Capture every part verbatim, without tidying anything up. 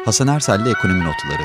Hasan Ersel'le Ekonomi Notları.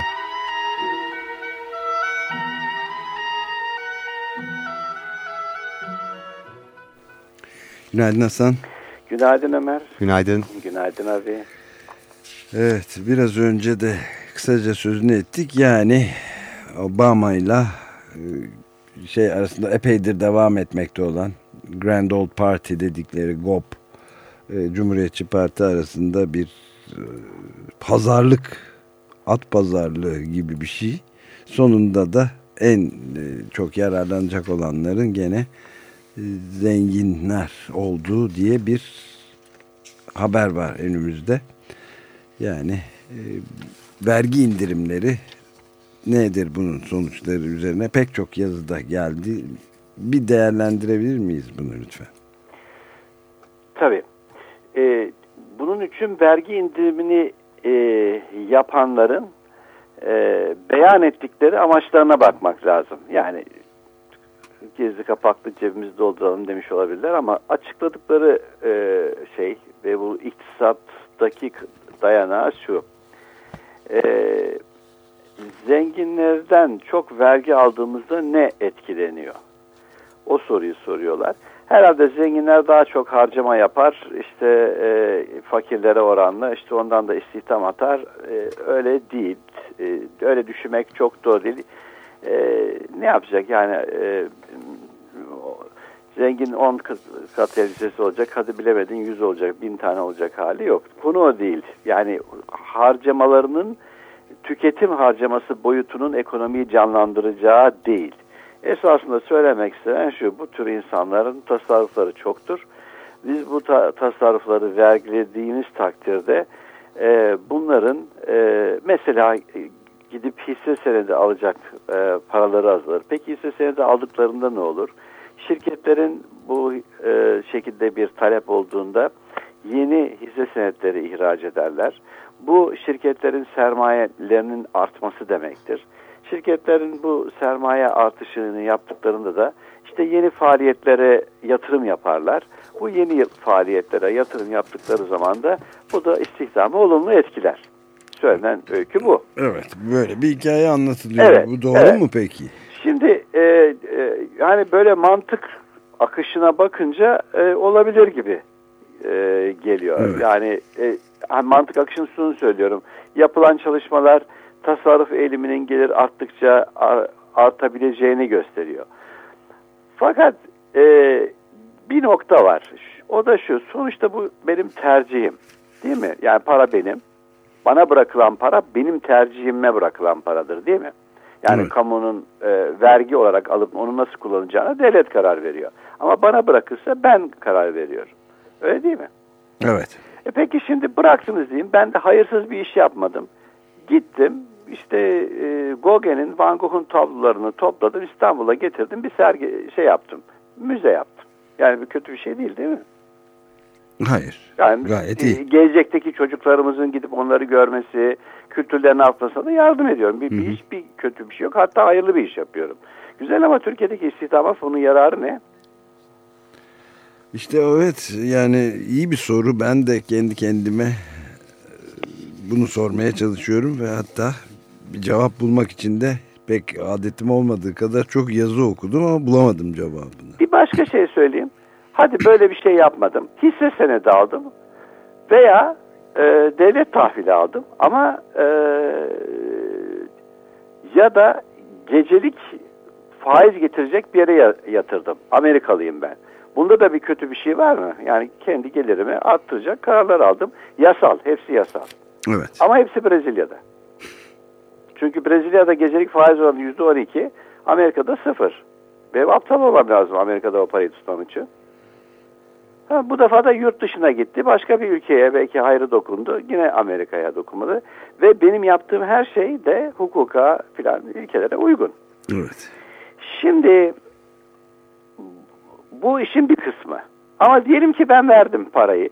Günaydın Hasan. Günaydın Ömer. Günaydın. Günaydın abi. Evet, biraz önce de kısaca sözünü ettik. Yani Obama'yla şey arasında epeydir devam etmekte olan Grand Old Party dedikleri G O P, Cumhuriyetçi Parti arasında bir pazarlık, at pazarlığı gibi bir şey. Sonunda da en çok yararlanacak olanların gene zenginler olduğu diye bir haber var önümüzde. Yani e, vergi indirimleri nedir, bunun sonuçları üzerine pek çok yazıda geldi. Bir değerlendirebilir miyiz bunu lütfen? Tabii. Ee, bunun için vergi indirimini e, yapanların e, beyan ettikleri amaçlarına bakmak lazım. Yani gizli kapaklı cebimizi dolduralım demiş olabilirler ama açıkladıkları e, şey ve bu iktisattaki dayanağı şu: e, zenginlerden çok vergi aldığımızda ne etkileniyor? O soruyu soruyorlar. Herhalde zenginler daha çok harcama yapar, işte e, fakirlere oranla, işte ondan da istihdam atar. E, öyle değil, e, öyle düşünmek çok doğru değil. E, ne yapacak yani? E, zengin on kat elbisesi olacak, hadi bilemedin yüz olacak, bin tane olacak hali yok. Konu o değil. Yani harcamalarının tüketim harcaması boyutunun ekonomiyi canlandıracağı değil. Esasında söylemek istenen şu: bu tür insanların tasarrufları çoktur. Biz bu ta- tasarrufları vergilediğimiz takdirde e, bunların e, mesela e, gidip hisse senedi alacak e, paraları azalır. Peki hisse senedi aldıklarında ne olur? Şirketlerin bu e, şekilde bir talep olduğunda yeni hisse senetleri ihraç ederler. Bu şirketlerin sermayelerinin artması demektir. Şirketlerin bu sermaye artışını yaptıklarında da işte yeni faaliyetlere yatırım yaparlar. Bu yeni faaliyetlere yatırım yaptıkları zaman da bu da istihdamı olumlu etkiler. Söylenen öykü bu. Evet, böyle bir hikaye anlatılıyor. Evet, bu doğru evet. mu peki? Şimdi e, e, yani böyle mantık akışına bakınca e, olabilir gibi e, geliyor. Evet. Yani e, mantık akışını şunu söylüyorum: yapılan çalışmalar tasarruf eğiliminin gelir arttıkça artabileceğini gösteriyor. Fakat e, bir nokta var. O da şu: sonuçta bu benim tercihim, değil mi? Yani para benim. Bana bırakılan para benim tercihime bırakılan paradır, değil mi? Yani evet. Kamunun e, vergi olarak alıp onu nasıl kullanacağına devlet karar veriyor. Ama bana bırakırsa ben karar veriyorum. Öyle değil mi? Evet. E peki şimdi bıraktınız diyeyim. Ben de hayırsız bir iş yapmadım. Gittim işte e, Gauguin'in, Van Gogh'un tablolarını topladım, İstanbul'a getirdim, bir sergi şey yaptım. Müze yaptım. Yani bir kötü bir şey değil, değil mi? Hayır. Yani gayet e, iyi. Gelecekteki çocuklarımızın gidip onları görmesi, kültürlerini artmasına da yardım ediyorum. Bir, bir iş, bir kötü bir şey yok. Hatta hayırlı bir iş yapıyorum. Güzel, ama Türkiye'deki istihdama bunun yararı ne? İşte evet, yani iyi bir soru. Ben de kendi kendime bunu sormaya çalışıyorum ve hatta bir cevap bulmak için de pek adetim olmadığı kadar çok yazı okudum ama bulamadım cevabını. Bir başka şey söyleyeyim. Hadi böyle bir şey yapmadım. Hisse senedi aldım veya e, devlet tahvili aldım ama e, ya da gecelik faiz getirecek bir yere yatırdım. Amerikalıyım ben. Bunda da bir kötü bir şey var mı? Yani kendi gelirimi arttıracak kararlar aldım. Yasal, hepsi yasal. Evet. Ama hepsi Brezilya'da. Çünkü Brezilya'da gecelik faiz oranı yüzde on iki, Amerika'da sıfır. Benim aptal olmam lazım Amerika'da o parayı tutmam için. Ha, bu defa da yurt dışına gitti. Başka bir ülkeye belki hayrı dokundu. Yine Amerika'ya dokunmadı. Ve benim yaptığım her şey de hukuka filan, ülkelere uygun. Evet. Şimdi bu işin bir kısmı. Ama diyelim ki ben verdim parayı.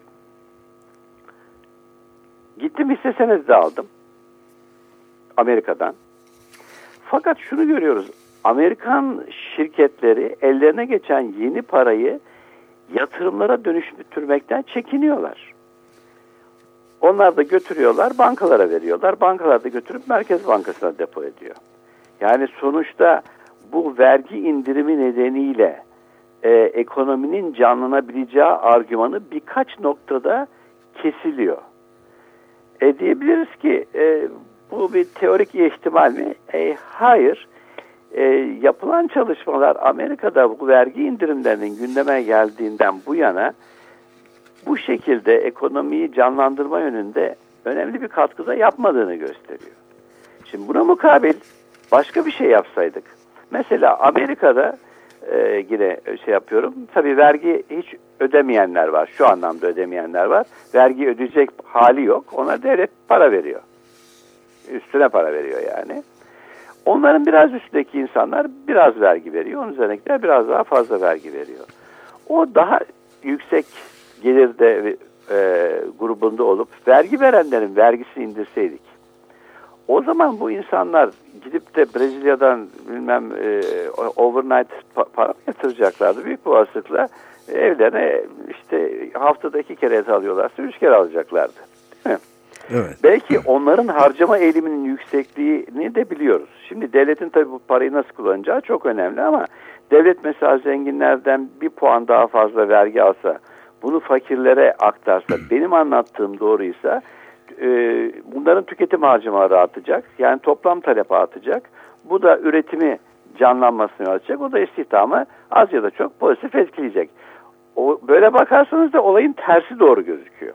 Gittim hisse senedi de aldım Amerika'dan. Fakat şunu görüyoruz: Amerikan şirketleri ellerine geçen yeni parayı yatırımlara dönüştürmekten çekiniyorlar. Onlar da götürüyorlar, bankalara veriyorlar. Bankalar da götürüp Merkez Bankası'na depo ediyor. Yani sonuçta bu vergi indirimi nedeniyle e, ekonominin canlanabileceği argümanı birkaç noktada kesiliyor. E, diyebiliriz ki e, bu bir teorik ihtimal mi? E, hayır. E, yapılan çalışmalar Amerika'da bu vergi indirimlerinin gündeme geldiğinden bu yana bu şekilde ekonomiyi canlandırma yönünde önemli bir katkıda yapmadığını gösteriyor. Şimdi buna mukabil başka bir şey yapsaydık. Mesela Amerika'da e, yine şey yapıyorum. Tabii vergi hiç ödemeyenler var. Şu anlamda ödemeyenler var. Vergi ödeyecek hali yok. Ona devlet para veriyor. Üstüne para veriyor yani. Onların biraz üstündeki insanlar biraz vergi veriyor. Onun üzerindekiler biraz daha fazla vergi veriyor. O daha yüksek gelirde e, grubunda olup vergi verenlerin vergisini indirseydik. O zaman bu insanlar gidip de Brezilya'dan bilmem e, overnight pa- para mı yatıracaklardı? Büyük bir olasılıkla evlerine işte haftada iki kere et alıyorlarsa üç kere alacaklardı. Değil mi? Evet. Belki onların harcama eğiliminin yüksekliğini de biliyoruz. Şimdi devletin tabii bu parayı nasıl kullanacağı çok önemli ama devlet mesela zenginlerden bir puan daha fazla vergi alsa, bunu fakirlere aktarsa, benim anlattığım doğruysa e, bunların tüketim harcamaları artacak. Yani toplam talep artacak. Bu da üretimi canlanmasını artacak. O da istihdamı az ya da çok pozitif etkileyecek. O, böyle bakarsanız da olayın tersi doğru gözüküyor.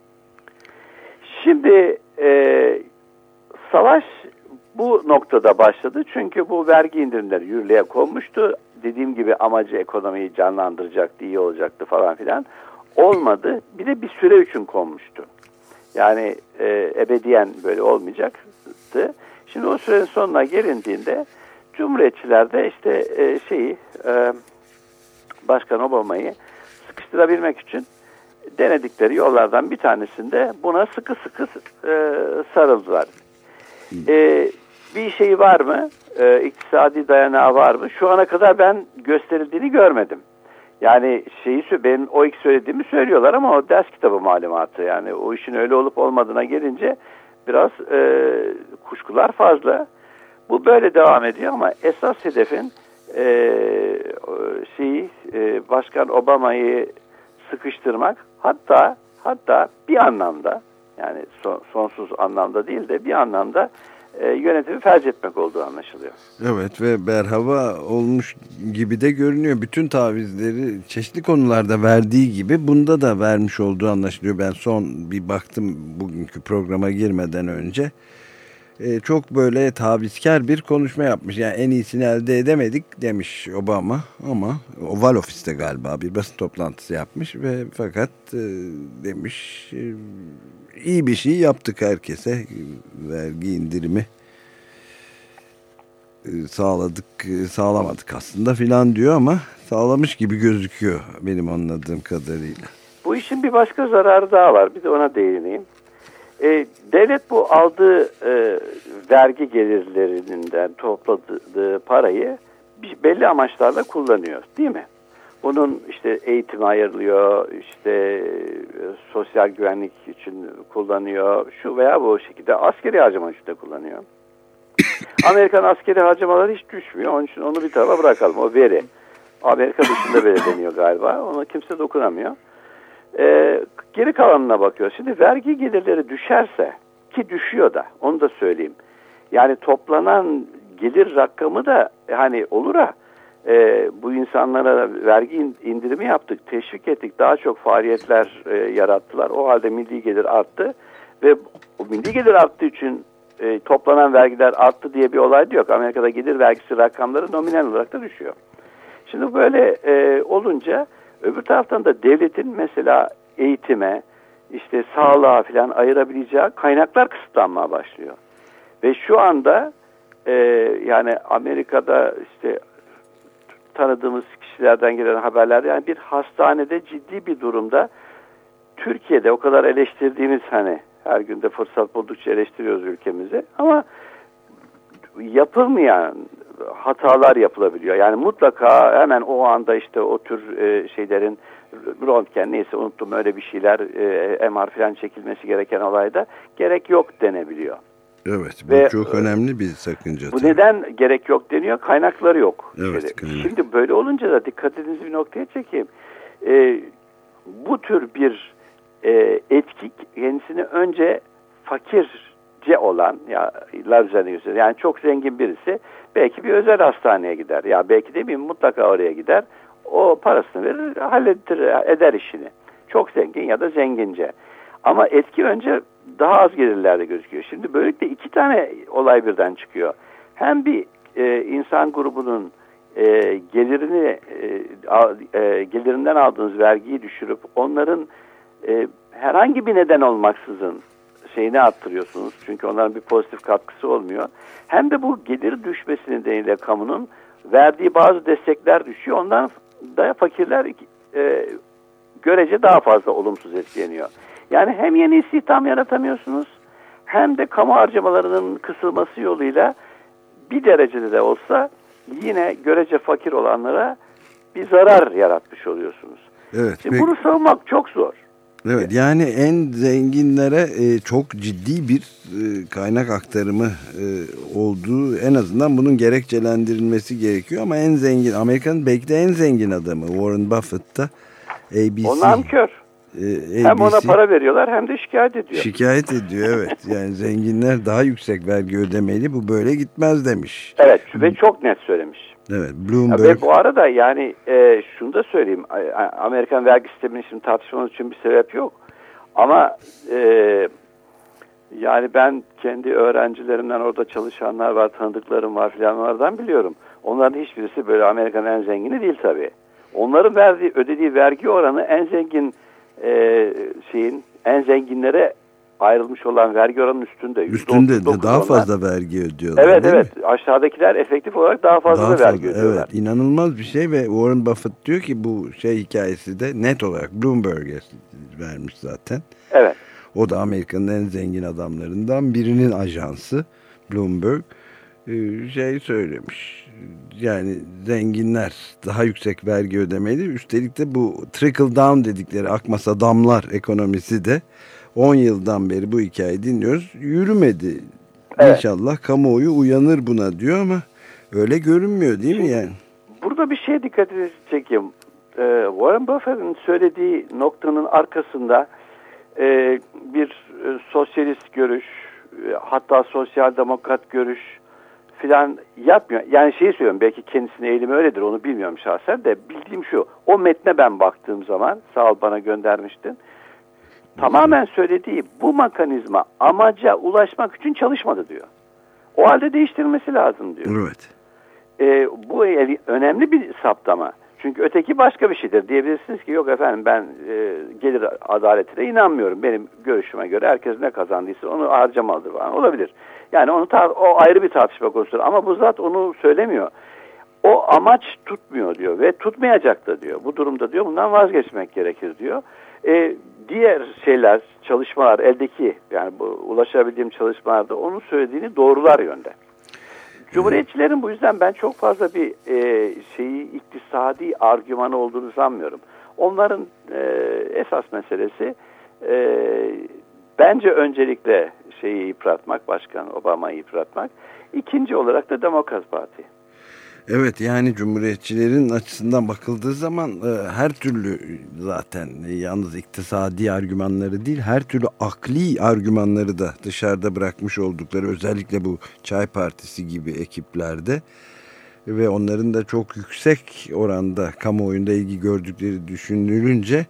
Şimdi e, savaş bu noktada başladı. Çünkü bu vergi indirimleri yürürlüğe konmuştu. Dediğim gibi amacı ekonomiyi canlandıracaktı, iyi olacaktı falan filan. Olmadı. Bir de bir süre için konmuştu. Yani e, ebediyen böyle olmayacaktı. Şimdi o sürenin sonuna gelindiğinde Cumhuriyetçiler de işte e, şeyi e, Başkan Obama'yı sıkıştırabilmek için denedikleri yollardan bir tanesinde buna sıkı sıkı e, sarıldılar. E, bir şey var mı? E, iktisadi dayanağı var mı? Şu ana kadar ben gösterildiğini görmedim. Yani şeyi benim o ilk söylediğimi söylüyorlar ama o ders kitabı malumatı. Yani o işin öyle olup olmadığına gelince biraz e, kuşkular fazla. Bu böyle devam ediyor ama esas hedefin e, şeyi e, Başkan Obama'yı sıkıştırmak, hatta hatta bir anlamda, yani son, sonsuz anlamda değil de bir anlamda e, yönetimi felç etmek olduğu anlaşılıyor. Evet ve berhava olmuş gibi de görünüyor. Bütün tavizleri çeşitli konularda verdiği gibi bunda da vermiş olduğu anlaşılıyor. Ben son bir baktım bugünkü programa girmeden önce. Ee, çok böyle tavizkar bir konuşma yapmış. Yani en iyisini elde edemedik demiş Obama ama Oval Ofis'te galiba bir basın toplantısı yapmış ve fakat e, demiş e, iyi bir şey yaptık herkese, vergi indirimi e, sağladık e, sağlamadık aslında filan diyor ama sağlamış gibi gözüküyor benim anladığım kadarıyla. Bu işin bir başka zararı daha var, bir de ona değineyim. E, devlet bu aldığı e, vergi gelirlerinden topladığı parayı belli amaçlarla kullanıyor, değil mi? Bunun işte eğitime ayrılıyor, işte e, sosyal güvenlik için kullanıyor, şu veya bu şekilde askeri harcama için de kullanıyor. Amerikan askeri harcamaları hiç düşmüyor, onun için onu bir tarafa bırakalım, o veri. Amerika dışında belirleniyor galiba, ona kimse dokunamıyor. Ee, geri kalanına bakıyor. Şimdi vergi gelirleri düşerse, ki düşüyor da onu da söyleyeyim. Yani toplanan gelir rakamı da hani olur ha e, bu insanlara vergi indirimi yaptık, teşvik ettik, daha çok faaliyetler e, yarattılar. O halde milli gelir arttı ve o milli gelir arttığı için e, toplanan vergiler arttı diye bir olay da yok. Amerika'da gelir vergisi rakamları nominal olarak da düşüyor. Şimdi böyle e, olunca öbür taraftan da devletin mesela eğitime, işte sağlığa falan ayırabileceği kaynaklar kısıtlanmaya başlıyor. Ve şu anda e, yani Amerika'da işte tanıdığımız kişilerden gelen haberlerde yani bir hastanede ciddi bir durumda, Türkiye'de o kadar eleştirdiğimiz, hani her günde fırsat buldukça eleştiriyoruz ülkemizi ama yapılmayan hatalar yapılabiliyor. Yani mutlaka hemen o anda işte o tür e, şeylerin röntgen neyse unuttum öyle bir şeyler e, M R falan çekilmesi gereken olayda gerek yok denebiliyor. Evet, bu Ve, çok önemli bir sakınca. Bu tabii. neden gerek yok deniyor? Kaynakları yok. Evet, kaynak. Şimdi böyle olunca da dikkatinizi bir noktaya çekeyim. E, bu tür bir e, etki kendisini önce fakirce olan ya üzerine yani çok zengin birisi belki bir özel hastaneye gider. Ya belki demeyeyim mutlaka oraya gider. O parasını verir, halledir, eder işini. Çok zengin ya da zengince. Ama etki önce daha az gelirlerde gözüküyor. Şimdi böylelikle iki tane olay birden çıkıyor. Hem bir e, insan grubunun e, gelirini e, a, e, gelirinden aldığınız vergiyi düşürüp onların e, herhangi bir neden olmaksızın şeyini arttırıyorsunuz. Çünkü onların bir pozitif katkısı olmuyor. Hem de bu gelir düşmesi nedeniyle kamunun verdiği bazı destekler düşüyor. Ondan da fakirler e, görece daha fazla olumsuz etkileniyor. Yani hem yeni istihdam yaratamıyorsunuz hem de kamu harcamalarının kısılması yoluyla bir derecede de olsa yine görece fakir olanlara bir zarar yaratmış oluyorsunuz. Evet. Şimdi bunu savunmak çok zor. Evet, yani en zenginlere e, çok ciddi bir e, kaynak aktarımı e, olduğu, en azından bunun gerekçelendirilmesi gerekiyor ama en zengin, Amerika'nın belki de en zengin adamı Warren Buffett da A B C. Ondan kör. E, hem ona para veriyorlar hem de şikayet ediyor. Şikayet ediyor, evet. Yani zenginler daha yüksek vergi ödemeli, bu böyle gitmez demiş. Evet ve çok net söylemiş. Evet, Bloomberg. Ve bu arada yani e, şunu da söyleyeyim. Amerikan vergi sisteminin şimdi tartışmamız için bir sebep yok. Ama e, yani ben kendi öğrencilerimden orada çalışanlar var, tanıdıklarım var filanlardan biliyorum. Onların hiçbirisi böyle Amerika'nın en zengini değil tabii. Onların verdiği, ödediği vergi oranı en zengin e, şeyin, en zenginlere ayrılmış olan vergi oranının üstünde. Üstünde de daha onlar. fazla vergi ödüyorlar. Evet evet. Mi? Aşağıdakiler efektif olarak daha fazla daha da vergi fazla, ödüyorlar. Evet, inanılmaz bir şey ve Warren Buffett diyor ki bu şey hikayesi de net olarak Bloomberg'e vermiş zaten. Evet. O da Amerika'nın en zengin adamlarından birinin ajansı Bloomberg şey söylemiş. Yani zenginler daha yüksek vergi ödemeli. Üstelik de bu trickle down dedikleri akmasa damlar ekonomisi de on yıldan beri bu hikayeyi dinliyoruz. Yürümedi. Evet. İnşallah kamuoyu uyanır buna diyor ama öyle görünmüyor değil mi yani? Burada bir şeye dikkatinizi çekeyim. Ee, Warren Buffett'in söylediği noktanın arkasında e, bir e, sosyalist görüş, e, hatta sosyal demokrat görüş filan yapmıyor. Yani şeyi söylüyorum, belki kendisine eğilimi öyledir, onu bilmiyorum şahsen de bildiğim şu. O metne ben baktığım zaman, sağ ol bana göndermiştin. Tamamen söylediği bu mekanizma amaca ulaşmak için çalışmadı diyor. O halde değiştirilmesi lazım diyor. Evet. Ee, bu önemli bir saptama. Çünkü öteki başka bir şeydir. Diyebilirsiniz ki yok efendim ben e, gelir adaletine inanmıyorum. Benim görüşüme göre herkes ne kazandıysa onu harcamalıdır falan. Olabilir. Yani onu o ayrı bir tartışma konusudur. Ama bu zat onu söylemiyor. O amaç tutmuyor diyor ve tutmayacak da diyor. Bu durumda diyor bundan vazgeçmek gerekir diyor. E, diğer şeyler, çalışmalar eldeki yani bu ulaşabildiğim çalışmalarda onun söylediğini doğrular yönde. Cumhuriyetçilerin bu yüzden ben çok fazla bir e, şeyi iktisadi argümanı olduğunu sanmıyorum. Onların e, esas meselesi e, bence öncelikle şeyi yıpratmak, Başkan Obama'yı yıpratmak. İkinci olarak da Demokrat Parti. Evet, yani Cumhuriyetçilerin açısından bakıldığı zaman e, her türlü zaten e, yalnız iktisadi argümanları değil, her türlü akli argümanları da dışarıda bırakmış oldukları, özellikle bu Çay Partisi gibi ekiplerde ve onların da çok yüksek oranda kamuoyunda ilgi gördükleri düşünülünce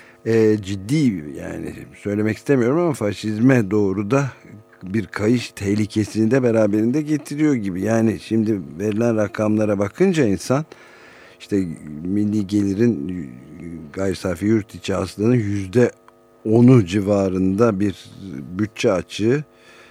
e, ciddi, yani söylemek istemiyorum ama faşizme doğru da bir kayış tehlikesini de beraberinde getiriyor gibi. Yani şimdi verilen rakamlara bakınca insan işte milli gelirin gayri safi yurt içi hasılanın yüzde onu civarında bir bütçe açığı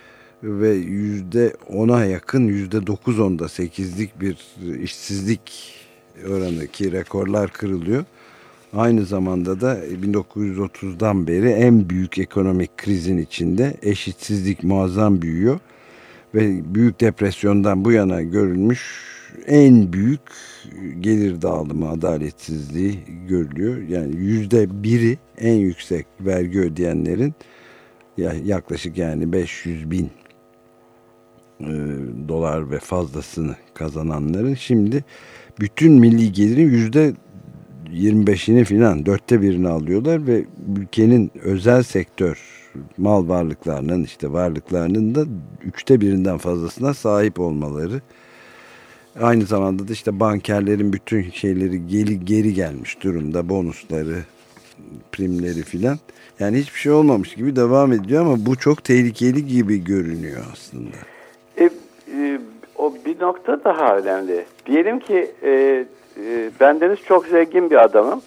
ve yüzde ona yakın, yüzde dokuz onda sekizlik bir işsizlik oranı ki rekorlar kırılıyor. Aynı zamanda da bin dokuz yüz otuzdan beri en büyük ekonomik krizin içinde eşitsizlik muazzam büyüyor. Ve büyük depresyondan bu yana görülmüş en büyük gelir dağılımı adaletsizliği görülüyor. Yani yüzde biri en yüksek vergi ödeyenlerin yaklaşık yani beş yüz bin e, dolar ve fazlasını kazananların şimdi bütün milli gelirin yüzde yirmi beşini filan dörtte birini alıyorlar ve ülkenin özel sektör mal varlıklarının işte varlıklarının da üçte birinden fazlasına sahip olmaları. Aynı zamanda da işte bankerlerin bütün şeyleri geri, geri gelmiş durumda, bonusları, primleri filan. Yani hiçbir şey olmamış gibi devam ediyor ama bu çok tehlikeli gibi görünüyor aslında. E, e, o bir nokta daha önemli. Diyelim ki e, e, bendeniz çok zengin bir adamım.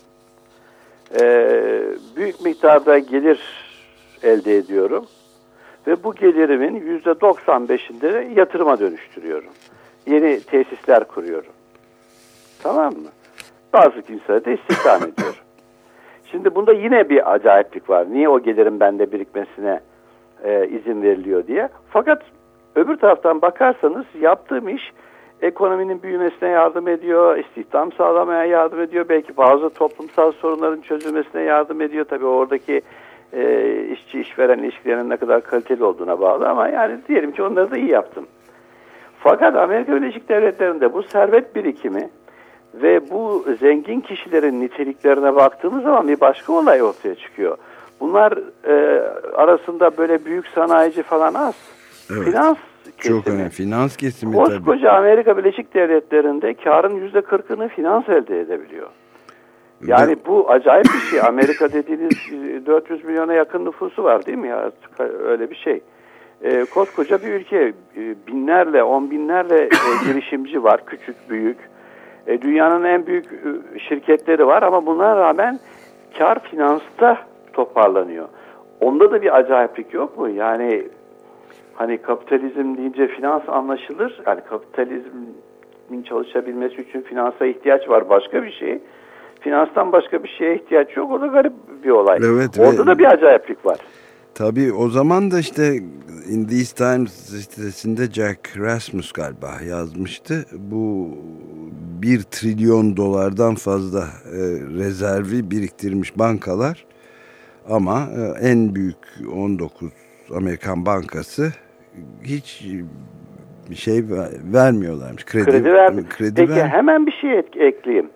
E, büyük miktarda gelir elde ediyorum. Ve bu gelirimin yüzde doksan beşinde yatırıma dönüştürüyorum. Yeni tesisler kuruyorum. Tamam mı? Bazı kimseleri de istihdam ediyorum. Şimdi bunda yine bir acayiplik var. Niye o gelirin bende birikmesine e, izin veriliyor diye. Fakat öbür taraftan bakarsanız yaptığım iş ekonominin büyümesine yardım ediyor, istihdam sağlamaya yardım ediyor, belki bazı toplumsal sorunların çözülmesine yardım ediyor. Tabii oradaki e, işçi işveren ilişkilerinin ne kadar kaliteli olduğuna bağlı ama yani diyelim ki onları da iyi yaptım. Fakat Amerika Birleşik Devletleri'nde bu servet birikimi ve bu zengin kişilerin niteliklerine baktığımız zaman bir başka olay ortaya çıkıyor. Bunlar e, arasında böyle büyük sanayici falan az. Evet. Finans kesimi. Çok önemli. Finans kesimi Koskoca tabii. Koskoca Amerika Birleşik Devletleri'nde karın yüzde kırkını finans elde edebiliyor. Yani Ve... bu acayip bir şey. Amerika dediğiniz dört yüz milyona yakın nüfusu var değil mi ya? Öyle bir şey. E, koskoca bir ülke. E, binlerle, on binlerle e, girişimci var. Küçük, büyük. E, dünyanın en büyük e, şirketleri var ama buna rağmen kar finansta toparlanıyor. Onda da bir acayiplik yok mu? Yani hani kapitalizm deyince finans anlaşılır. Yani kapitalizmin çalışabilmesi için finansa ihtiyaç var, başka bir şey. Finanstan başka bir şeye ihtiyaç yok. O da garip bir olay. Evet, orada ve... da bir acayiplik var. Tabii o zaman da işte In These Times sitesinde Jack Rasmus galiba yazmıştı. Bu bir trilyon dolardan fazla e, rezervi biriktirmiş bankalar ama e, en büyük on dokuz Amerikan bankası hiç bir şey vermiyorlarmış. Kredi, kredi, ver, kredi Peki ver. hemen bir şey ekleyeyim.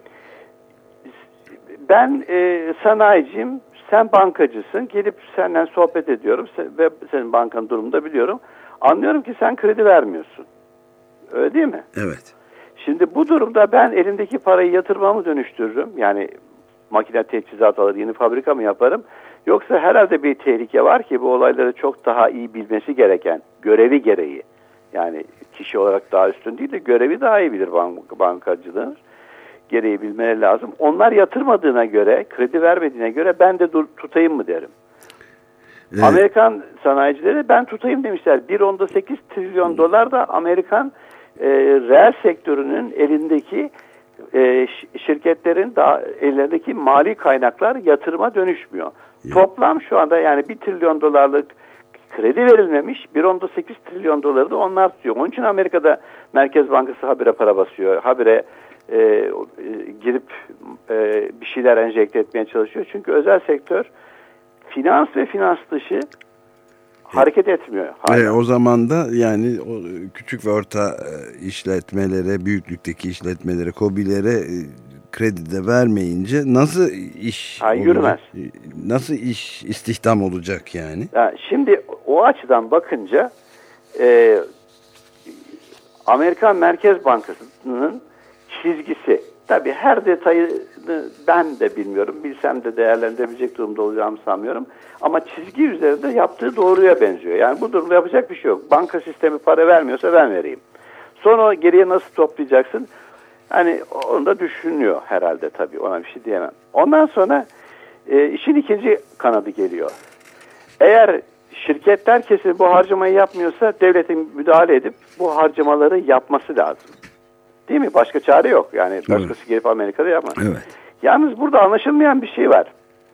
Ben e, sanayiciyim. Sen bankacısın. Gelip senden sohbet ediyorum ve senin bankanın durumunu da biliyorum. Anlıyorum ki sen kredi vermiyorsun. Öyle değil mi? Evet. Şimdi bu durumda ben elimdeki parayı yatırıma mı dönüştürürüm? Yani makine teçhizat alır, yeni fabrika mı yaparım? Yoksa herhalde bir tehlike var ki bu olayları çok daha iyi bilmesi gereken, görevi gereği. Yani kişi olarak daha üstün değil de görevi daha iyi bilir bank bankacılığın. Gereği bilmeleri lazım. Onlar yatırmadığına göre, kredi vermediğine göre ben de tutayım mı derim. Evet. Amerikan sanayicileri ben tutayım demişler. bir nokta sekiz trilyon dolar da Amerikan e, reel sektörünün elindeki e, şirketlerin da ellerindeki mali kaynaklar yatırıma dönüşmüyor. Evet. Toplam şu anda yani bir trilyon dolarlık kredi verilmemiş, bir nokta sekiz trilyon doları da onlar tutuyor. Onun için Amerika'da Merkez Bankası habire para basıyor. Habire E, e, girip e, bir şeyler enjekte etmeye çalışıyor. Çünkü özel sektör finans ve finans dışı hareket etmiyor. E, o zaman da yani o küçük ve orta işletmelere, büyüklükteki işletmelere, KOBİ'lere e, kredi de vermeyince nasıl iş ha, yürümez. Nasıl iş istihdam olacak yani? yani şimdi o açıdan bakınca e, Amerikan Merkez Bankası'nın çizgisi. Tabii her detayını ben de bilmiyorum. Bilsem de değerlendirebilecek durumda olacağımı sanmıyorum. Ama çizgi üzerinde yaptığı doğruya benziyor. Yani bu durumda yapacak bir şey yok. Banka sistemi para vermiyorsa ben vereyim. Sonra geriye nasıl toplayacaksın? Hani onu da düşünüyor herhalde tabii. Ona bir şey diyemem. Ondan sonra e, işin ikinci kanadı geliyor. Eğer şirketler kesin bu harcamayı yapmıyorsa devletin müdahale edip bu harcamaları yapması lazım. Değil mi? Başka çare yok. Yani başkası evet. gelip Amerika'da yapmaz. Evet. Yalnız burada anlaşılmayan bir şey var.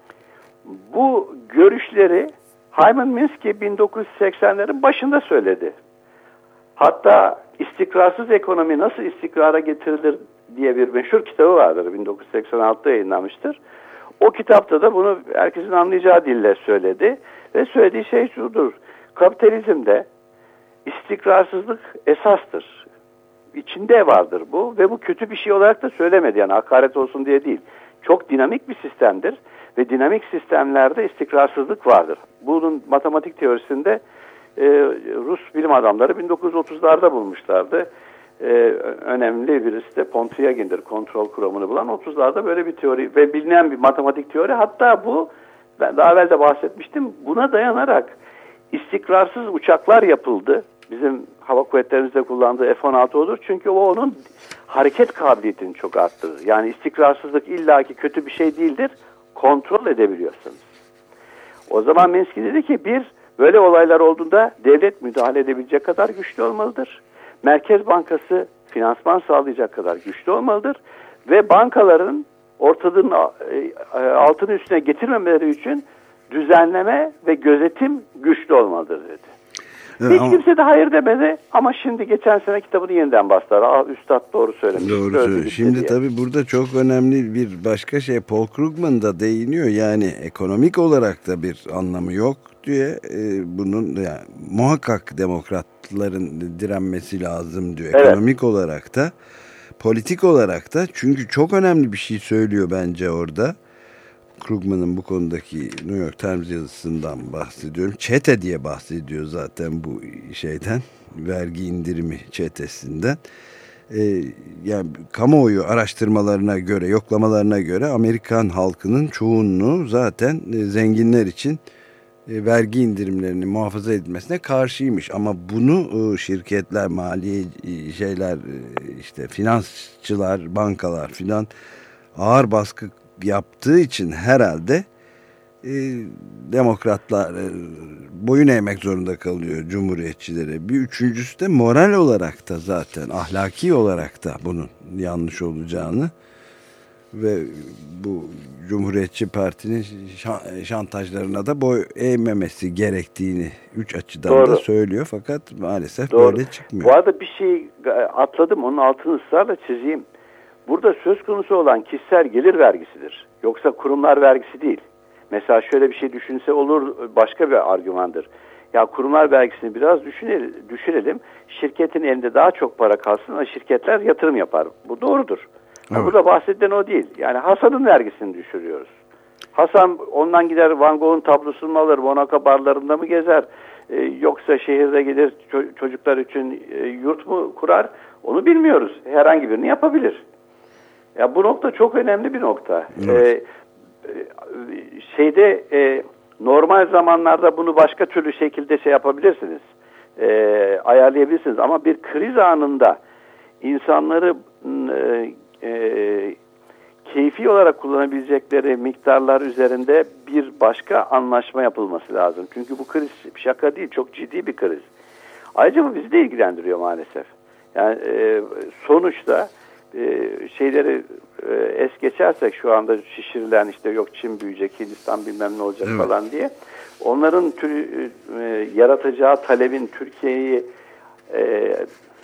Bu görüşleri Hyman Minsky bin dokuz yüz seksenlerin başında söyledi. Hatta istikrarsız ekonomi nasıl istikrara getirilir diye bir meşhur kitabı vardır. bin dokuz yüz seksen altıda yayınlanmıştır. O kitapta da bunu herkesin anlayacağı dille söyledi. Ve söylediği şey şudur. Kapitalizmde istikrarsızlık esastır. İçinde vardır bu ve bu kötü bir şey olarak da söylemedi. Yani hakaret olsun diye değil. Çok dinamik bir sistemdir ve dinamik sistemlerde istikrarsızlık vardır. Bunun matematik teorisinde e, Rus bilim adamları bin dokuz yüz otuzlarda bulmuşlardı. E, önemli birisi de Pontryagin,'dir kontrol kuramını bulan. otuzlarda böyle bir teori ve bilinen bir matematik teori. Hatta bu, ben daha evvel de bahsetmiştim, buna dayanarak istikrarsız uçaklar yapıldı. Bizim hava kuvvetlerimizde kullandığı F on altı olur. Çünkü o onun hareket kabiliyetini çok arttırır. Yani istikrarsızlık illaki kötü bir şey değildir. Kontrol edebiliyorsunuz. O zaman Minsky dedi ki bir, böyle olaylar olduğunda devlet müdahale edebilecek kadar güçlü olmalıdır. Merkez Bankası finansman sağlayacak kadar güçlü olmalıdır. Ve bankaların ortalığın altını üstüne getirmemeleri için düzenleme ve gözetim güçlü olmalıdır dedi. Hiç ama, kimse de hayır demedi ama şimdi geçen sene kitabını yeniden bastılar. Aa, Üstad doğru söylemiş. Doğru söylüyor. Şimdi diye. Tabii burada çok önemli bir başka şey, Paul Krugman da değiniyor. Yani ekonomik olarak da bir anlamı yok diye e, bunun yani, muhakkak demokratların direnmesi lazım diyor. Evet. Ekonomik olarak da, politik olarak da, çünkü çok önemli bir şey söylüyor bence orada. Krugman'ın bu konudaki New York Times yazısından bahsediyorum. Çete diye bahsediyor zaten bu şeyden, vergi indirimi çetesinden. Ee, yani kamuoyu araştırmalarına göre, yoklamalarına göre Amerikan halkının çoğunluğu zaten e, zenginler için e, vergi indirimlerini muhafaza edilmesine karşıymış. Ama bunu e, şirketler, mali e, şeyler, e, işte finansçılar, bankalar filan ağır baskı yaptığı için herhalde e, demokratlar e, boyun eğmek zorunda kalıyor cumhuriyetçilere. Bir üçüncüsü de moral olarak da, zaten ahlaki olarak da bunun yanlış olacağını ve bu Cumhuriyetçi Parti'nin şantajlarına da boy eğmemesi gerektiğini üç açıdan Doğru. da söylüyor, fakat maalesef Doğru. böyle çıkmıyor. Bu arada bir şey atladım, onun altını ısrarla çizeyim. Burada söz konusu olan kişisel gelir vergisidir. Yoksa kurumlar vergisi değil. Mesela şöyle bir şey düşünse olur, başka bir argümandır. Ya kurumlar vergisini biraz düşünelim, düşürelim. Şirketin elinde daha çok para kalsın ama şirketler yatırım yapar. Bu doğrudur. Evet. Burada bahsedilen o değil. Yani Hasan'ın vergisini düşürüyoruz. Hasan ondan gider Van Gogh'un tablosunu mu alır, Monaco barlarında mı gezer? Ee, yoksa şehirde gelir ço- çocuklar için e, yurt mu kurar? Onu bilmiyoruz. Herhangi birini yapabilir. Ya bu nokta çok önemli bir nokta. Evet. Ee, şeyde e, normal zamanlarda bunu başka türlü şekilde şey yapabilirsiniz. E, ayarlayabilirsiniz. Ama bir kriz anında insanları e, e, keyfi olarak kullanabilecekleri miktarlar üzerinde bir başka anlaşma yapılması lazım. Çünkü bu kriz şaka değil, çok ciddi bir kriz. Ayrıca bu bizi de ilgilendiriyor maalesef. Yani e, sonuçta e, şeyleri e, es geçersek şu anda şişirilen işte yok Çin büyüyecek, Hindistan bilmem ne olacak evet. falan diye. Onların tür, e, yaratacağı talebin Türkiye'yi e,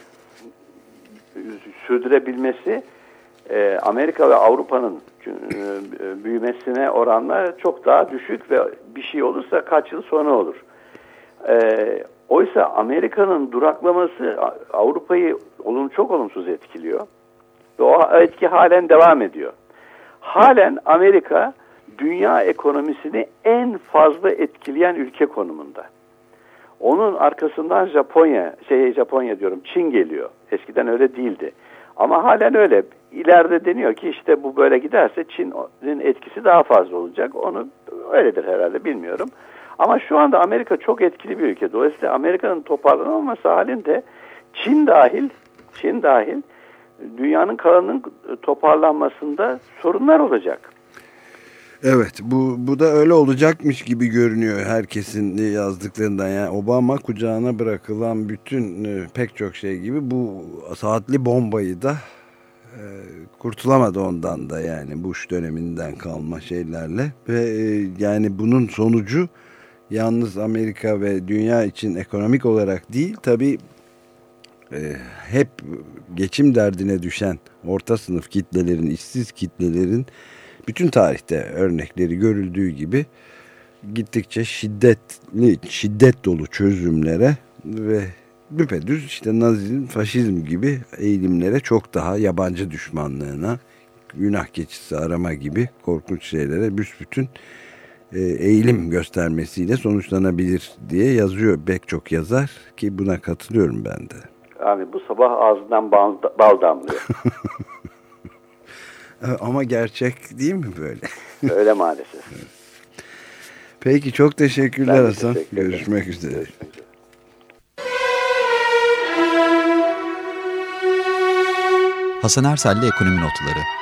sürdürebilmesi e, Amerika ve Avrupa'nın e, büyümesine oranla çok daha düşük ve bir şey olursa kaç yıl sonra olur. E, oysa Amerika'nın duraklaması Avrupa'yı olum, çok olumsuz etkiliyor. Ve o etki halen devam ediyor. Halen Amerika dünya ekonomisini en fazla etkileyen ülke konumunda. Onun arkasından Japonya, şey Japonya diyorum, Çin geliyor. Eskiden öyle değildi. Ama halen öyle. İleride deniyor ki işte bu böyle giderse Çin'in etkisi daha fazla olacak. Onu öyledir herhalde, bilmiyorum. Ama şu anda Amerika çok etkili bir ülke. Dolayısıyla Amerika'nın toparlanamaması halinde Çin dahil, Çin dahil dünyanın kalanının toparlanmasında sorunlar olacak. Evet, bu bu da öyle olacakmış gibi görünüyor herkesin yazdıklarından. Yani Obama kucağına bırakılan bütün e, pek çok şey gibi bu saatli bombayı da e, kurtulamadı ondan da, yani Bush döneminden kalma şeylerle ve e, yani bunun sonucu yalnız Amerika ve dünya için ekonomik olarak değil, tabii e, hep geçim derdine düşen orta sınıf kitlelerin, işsiz kitlelerin bütün tarihte örnekleri görüldüğü gibi gittikçe şiddetli, şiddet dolu çözümlere ve düpedüz işte Nazizm, faşizm gibi eğilimlere, çok daha yabancı düşmanlığına, günah keçisi arama gibi korkunç şeylere büsbütün eğilim göstermesiyle sonuçlanabilir diye yazıyor pek çok yazar, ki buna katılıyorum ben de. Abi bu sabah ağzından bal, bal damlıyor. Ama gerçek değil mi böyle? Öyle maalesef. Peki, çok teşekkürler Hasan. Teşekkür Görüşmek üzere. Görüşmek üzere. Hasan Ersel'le Ekonomi Notları.